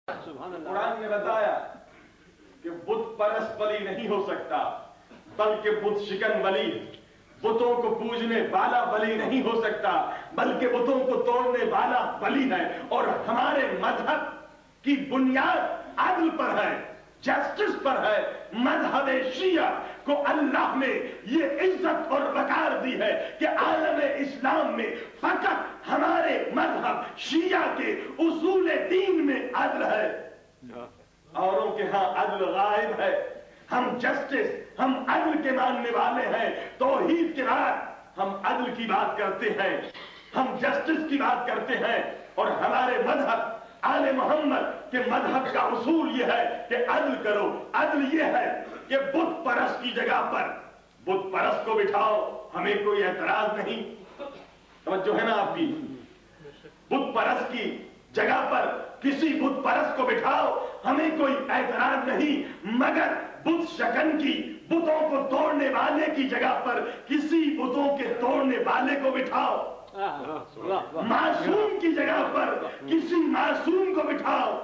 قرآن نے بتایا کہ بت پرست ولی نہیں ہو سکتا بلکہ بت شکن ولی، بتوں کو پوجنے والا ولی نہیں ہو سکتا بلکہ بتوں کو توڑنے والا ولی ہے۔ اور ہمارے مذہب کی بنیاد عدل پر ہے، جسٹس پر ہے۔ مذہب شیعہ کو اللہ نے یہ عزت اور وقار دی ہے کہ عالم اسلام میں فقط ہمارے مذہب شیعہ کے اصول دین میں عدل ہے، اوروں کے ہاں عدل غائب ہے۔ ہم جسٹس، ہم عدل کے ماننے والے ہیں۔ توحید کے بعد ہم عدل کی بات کرتے ہیں، ہم جسٹس کی بات کرتے ہیں، اور ہمارے مذہب آل محمد کے مذہب کا اصول یہ ہے کہ عدل کرو۔ عدل یہ ہے کہ بت پرست کی جگہ پر بت پرست کو بٹھاؤ، ہمیں کوئی اعتراض نہیں۔ توجہ ہے نا آپ کی؟ بت پرست کی جگہ پر کسی بت پرست کو بٹھاؤ، ہمیں کوئی اعتراض نہیں، مگر بت شکن کی، بتوں کو توڑنے والے کی جگہ پر کسی بتوں کے توڑنے والے کو بٹھاؤ، معصوم کی جگہ پر کسی معصوم کو بٹھاؤ۔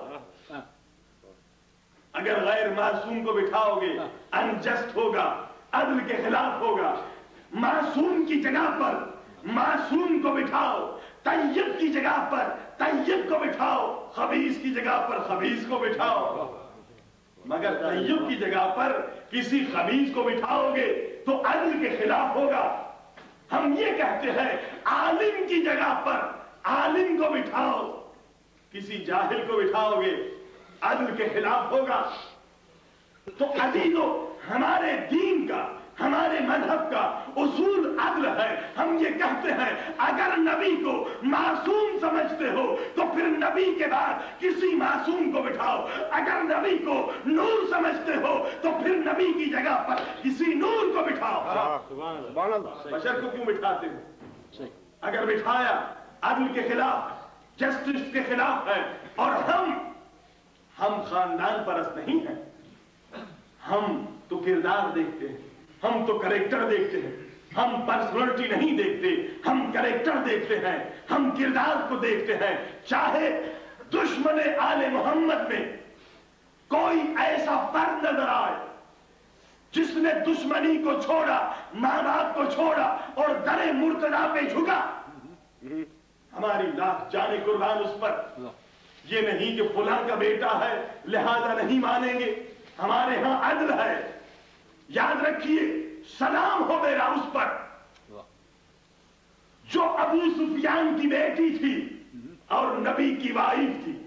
اگر غیر معصوم کو بٹھاؤ گے انجسٹ ہوگا، عدل کے خلاف ہوگا۔ معصوم کی جگہ پر معصوم کو بٹھاؤ، طیب کی جگہ پر طیب کو بٹھاؤ، خبیث کی جگہ پر خبیث کو بٹھاؤ۔ مگر طیب کی جگہ پر کسی خبیث کو بٹھاؤ گے تو عدل کے خلاف ہوگا۔ ہم یہ کہتے ہیں عالم کی جگہ پر عالم کو بٹھاؤ، کسی جاہل کو بٹھاؤ گے عدل کے خلاف ہوگا۔ تو عزیزو، ہمارے دین کا، ہمارے مذہب کا اصول عدل ہے۔ ہم یہ کہتے ہیں اگر نبی کو معصوم سمجھتے ہو تو پھر نبی کے بعد کسی معصوم کو بٹھاؤ، اگر نبی کو نور سمجھتے ہو تو پھر نبی کی جگہ پر کسی نور کو بٹھاؤ۔ بشر کو کیوں بٹھاتے ہو؟ اگر بٹھایا عدل کے خلاف، جسٹس کے خلاف ہے۔ اور ہم خاندان پرست نہیں ہیں، ہم تو کردار دیکھتے ہیں، ہم تو کریکٹر دیکھتے ہیں، ہم پرسنالٹی نہیں دیکھتے، ہم کریکٹر دیکھتے ہیں، ہم کردار کو دیکھتے ہیں۔ چاہے دشمن آل محمد میں کوئی ایسا فرد نظر آئے جس نے دشمنی کو چھوڑا، ماں باپ کو چھوڑا اور در مرتضیٰ پہ جھکا، ہماری لاکھ جانے قربان اس پر۔ یہ نہیں کہ فلاں کا بیٹا ہے لہذا نہیں مانیں گے، ہمارے ہاں عدل ہے۔ یاد رکھیے، سلام ہو میرا اس پر جو ابو سفیان کی بیٹی تھی اور نبی کی وائف تھی۔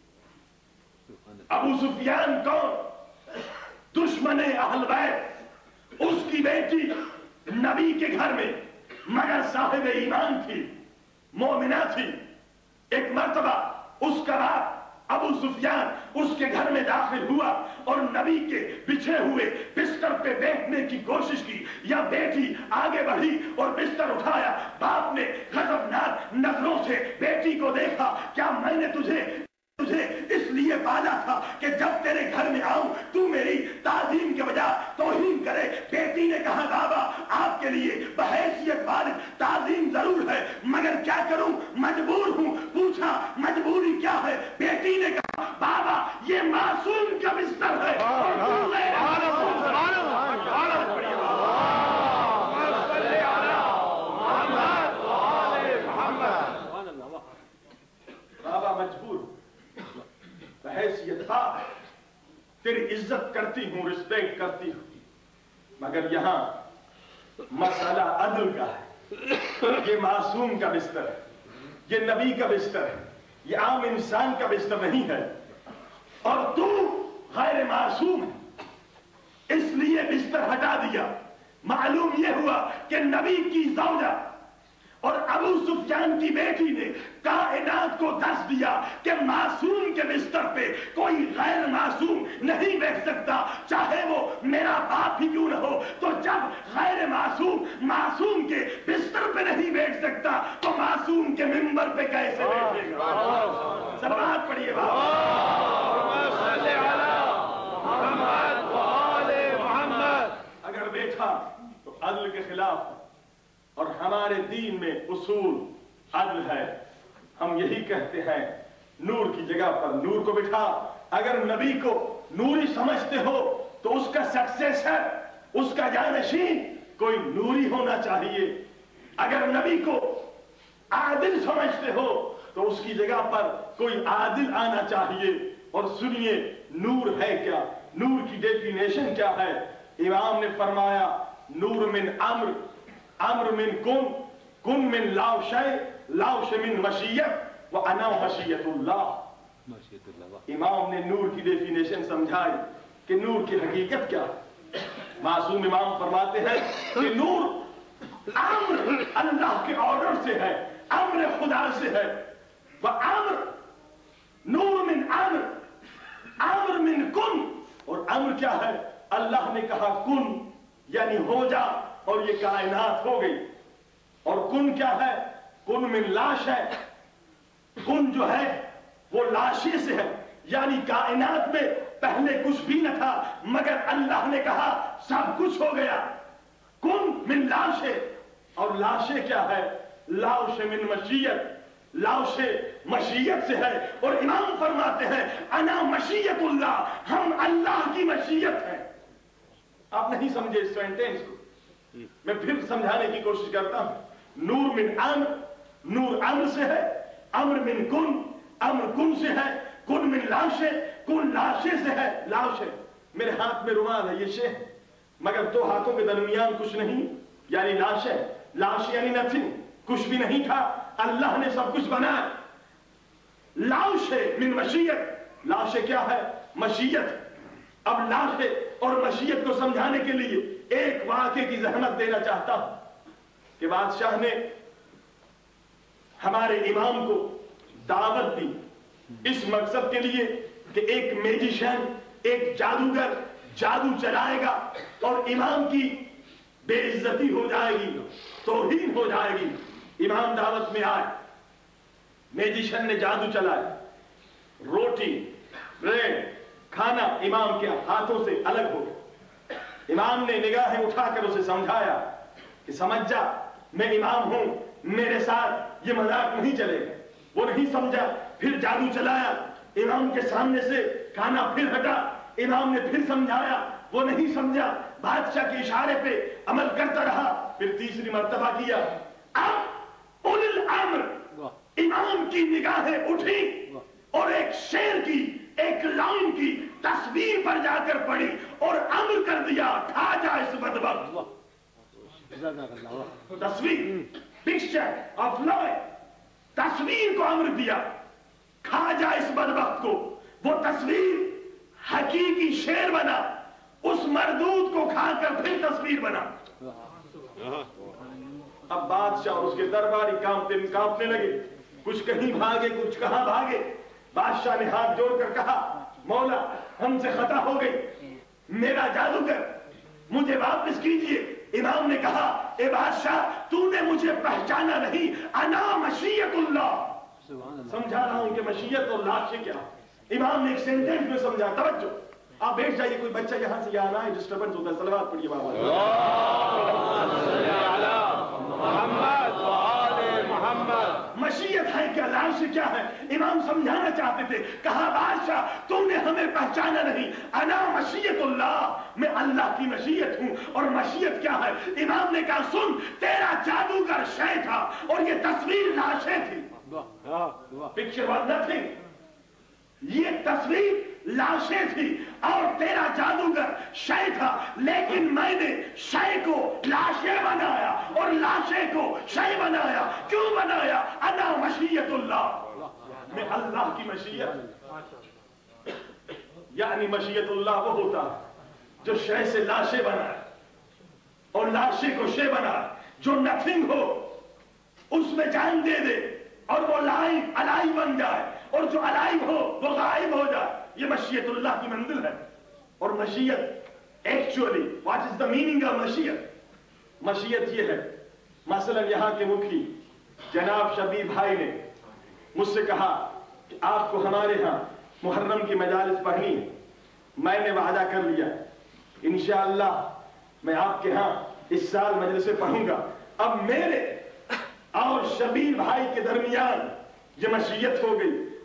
ابو سفیان کون؟ دشمن اہل بیت، اس کی بیٹی نبی کے گھر میں، مگر صاحب ایمان تھی، مومنہ تھی۔ ایک مرتبہ اس کا باپ ابو سفیان اس کے گھر میں داخل ہوا اور نبی کے بچھے ہوئے بستر پہ بیٹھنے کی کوشش کی، یا بیٹی آگے بڑھی اور بستر اٹھایا۔ باپ نے غضبناک نظروں سے بیٹی کو دیکھا۔ کیا میں نے تجھے اس لیے پالا تھا کہ جب تیرے گھر میں آؤں تو میری تعظیم کے بجائے توہین کرے؟ بیٹی نے کہا بابا آپ کے لیے بحیثیت والد تعظیم ضرور ہے، مگر کیا کروں، مجبور ہوں۔ پوچھا مجبوری کیا ہے؟ بیٹی نے کہا بابا یہ معصوم کا بستر ہے۔ بابا مجبور، بحیثیت تیری عزت کرتی ہوں، رسپیکٹ کرتی ہوں، مگر یہاں مسئلہ عدل کا ہے۔ یہ معصوم کا بستر ہے، یہ نبی کا بستر ہے، یہ عام انسان کا بستر نہیں ہے، اور تو غیر معصوم ہے، اس لیے بستر ہٹا دیا۔ معلوم یہ ہوا کہ نبی کی زوجہ اور ابو سفیان کی بیٹی نے کائنات کو دس دیا کہ معصوم کے بستر پہ کوئی غیر معصوم نہیں بیٹھ سکتا، چاہے وہ میرا باپ ہی کیوں نہ ہو۔ تو جب غیر معصوم کے بستر پہ نہیں بیٹھ سکتا تو معصوم کے منبر پہ کیسے بیٹھے گا؟ سلوات پڑھیے اگر بیٹھا تو عدل کے خلاف، اور ہمارے دین میں اصول عدل ہے۔ ہم یہی کہتے ہیں نور کی جگہ پر نور کو بٹھا. اگر نبی کو نوری سمجھتے ہو تو اس کا سکسیسر، اس کا جانشین کوئی نوری ہونا چاہیے. اگر نبی کو عادل سمجھتے ہو تو اس کی جگہ پر کوئی عادل آنا چاہیے. اور سنیے نور ہے کیا، نور کی ڈیفینیشن کیا ہے. امام نے فرمایا نور من امر، امر من کن، کن من لاوشے، لاوش من مشیت، وانا مشیت اللہ. امام نے نور کی ڈیفینیشن سمجھائی کہ نور کی حقیقت کیا. معصوم امام فرماتے ہیں کہ نور امر اللہ کے آرڈر سے ہے، امر خدا سے ہے. وامر نور من امر، امر من کن. اور امر کیا ہے؟ اللہ نے کہا کن یعنی ہو جا، اور یہ کائنات ہو گئی. اور کن کیا ہے؟ کن من لاش ہے. کن جو ہے وہ لاشے سے ہے، یعنی کائنات میں پہلے کچھ بھی نہ تھا مگر اللہ نے کہا سب کچھ ہو گیا. کن من لاشے. اور لاشے کیا ہے؟ لاوش من مشیت، لاوش مشیت سے ہے. اور امام فرماتے ہیں انا مشیت اللہ، ہم اللہ کی مشیت ہیں. آپ نہیں سمجھے اس سینٹینس کو، میں پھر سمجھانے کی کوشش کرتا ہوں. نور من امر، نور امر سے ہے. امر من کن، امر کن سے ہے. کن من لاشے، کن لاشے سے ہے. لاشے میرے ہاتھ میں رومال ہے، یہ شے ہے مگر دو ہاتھوں کے درمیان کچھ نہیں، یعنی لاش ہے. لاش یعنی نتھنگ، کچھ بھی نہیں تھا، اللہ نے سب کچھ بنایا. لاش من مشیت، لاش کیا ہے؟ مشیت. اب لاش اور مشیت کو سمجھانے کے لیے ایک واقعے کی زحمت دینا چاہتا ہوں کہ بادشاہ نے ہمارے امام کو دعوت دی اس مقصد کے لیے کہ ایک میجیشن، ایک جادوگر جادو چلائے گا اور امام کی بے عزتی ہو جائے گی، توہین ہو جائے گی. امام دعوت میں آئے، میجیشن نے جادو چلایا، روٹی بریڈ کھانا امام کے ہاتھوں سے الگ ہو گیا. امام نے نگاہیں اٹھا کر اسے سمجھایا کہ سمجھ جا میں امام ہوں، میرے ساتھ یہ مذاق نہیں چلے گا. وہ نہیں سمجھا، پھر جادو چلایا، امام کے سامنے سے کھانا پھر ہٹا. امام نے پھر سمجھایا، وہ نہیں سمجھا، بادشاہ کے اشارے پہ عمل کرتا رہا. پھر تیسری مرتبہ کیا. اب اولي الامر امام کی نگاہیں اٹھی اور ایک شیر کی، ایک لائن کی تصویر پر جا کر پڑی اور امر کر دیا کھا جا اس بدبخت. تصویر، پکچر آف لائف، تصویر کو امر دیا کھا جا اس بدبخت کو. وہ تصویر حقیقی شیر بنا، اس مردود کو کھا کر پھر تصویر بنا. اب بادشاہ اور اس کے درباری کانپنے لگے، کچھ کہیں بھاگے کچھ کہاں بھاگے. بادشاہ نے ہاتھ جوڑ کر کہا مولا ہم سے خطا ہو گئی، میرا جادوگر مجھے واپس کیجئے. امام نے کہا اے بادشاہ تو نے مجھے پہچانا نہیں، انا مشیت اللہ. سمجھا رہا ہوں کہ مشیت اور لاش کیا. امام نے ایک سینٹینس میں سمجھا. توجہ، آپ بیٹھ جائیے، کوئی بچہ یہاں سے یہاں آئے ڈسٹربنس ہوتا ہے. صلوات پڑھیے بابا. مشیت ہے کیا، لاش کیا ہے؟ امام سمجھانا چاہتے تھے. کہا بادشاہ تو نے ہمیں پہچانا نہیں، انا مشیت اللہ، میں اللہ کی مشیت ہوں. اور مشیت کیا ہے؟ امام نے کہا سن، تیرا جادوگر شے تھا اور یہ تصویر لاشیں تھی. پکچر واز نتھنگ، یہ تصویر لاشیں تھی اور تیرا جادوگر شے تھا. لیکن میں نے شے کو لاشیں بنایا اور لاشیں کو شے بنایا. کیوں بنایا؟ انا مشیت اللہ، میں اللہ کی مشیت. یعنی مشیت اللہ وہ ہوتا جو شے سے لاشیں بنائے اور لاشیں کو شے بنائے. جو نتھنگ ہو اس میں جان دے دے اور وہ الائیو بن جائے، اور جو الائیو ہو وہ غائب ہو جائے. یہ مشیت اللہ کی منزل ہے. اور مشیت actually what is the meaning of مشیت؟ مشیت یہ ہے، مثلا یہاں کے مکھی جناب شبیر بھائی نے مجھ سے کہا کہ آپ کو ہمارے ہاں محرم کی مجالس پڑھنی ہے. میں نے وعدہ کر لیا انشاءاللہ میں آپ کے ہاں اس سال مجلسیں پڑھوں گا. اب میرے اور شبیر بھائی کے درمیان یہ مشیت ہو گئی.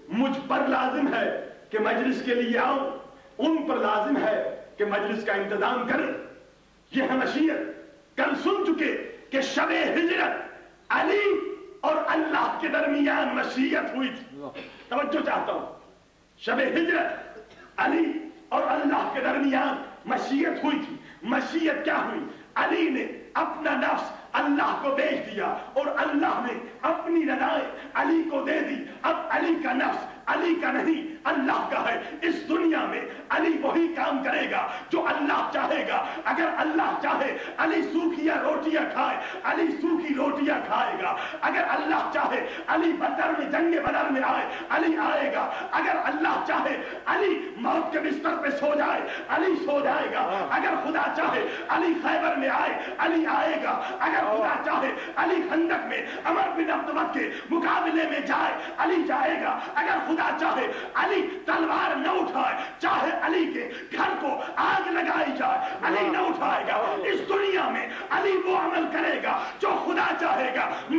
مجھ پر لازم ہے کہ مجلس کے لیے آؤں، ان پر لازم ہے کہ مجلس کا انتظام کریں. یہ ہے مشیت. کل سن چکے کہ شب ہجرت علی اور اللہ کے درمیان مشیت ہوئی تھی. توجہ چاہتا ہوں، شب ہجرت علی اور اللہ کے درمیان مشیت ہوئی تھی. مشیت کیا ہوئی؟ علی نے اپنا نفس اللہ کو بیچ دیا اور اللہ نے اپنی رضائیں علی کو دے دی. اب علی کا نفس علی کا نہیں اللہ کا ہے. اس دنیا میں علی وہی کام کرے گا جو اللہ چاہے گا. اگر اللہ چاہے علی سوکھی روٹیاں کھائے، علی سوکھی روٹیاں کھائے گا. اگر اللہ چاہے علی بدر میں جنگ بدر میں آئے، علی آئے گا. اگر اللہ چاہے علی موت کے بستر پہ سو جائے، علی سو جائے گا. اگر خدا چاہے علی خیبر میں آئے، علی آئے گا. اگر خدا چاہے علی خندق میں عمر بن عبدالمت کے مقابلے میں جائے، علی جائے گا. اگر خدا چاہے علی تلوار نہ اٹھائے، چاہے علی کے گھر کو آگ لگائی جائے، علی نہ اٹھائے گا. اس دنیا میں علی وہ عمل کرے گا جو خدا چاہے گا.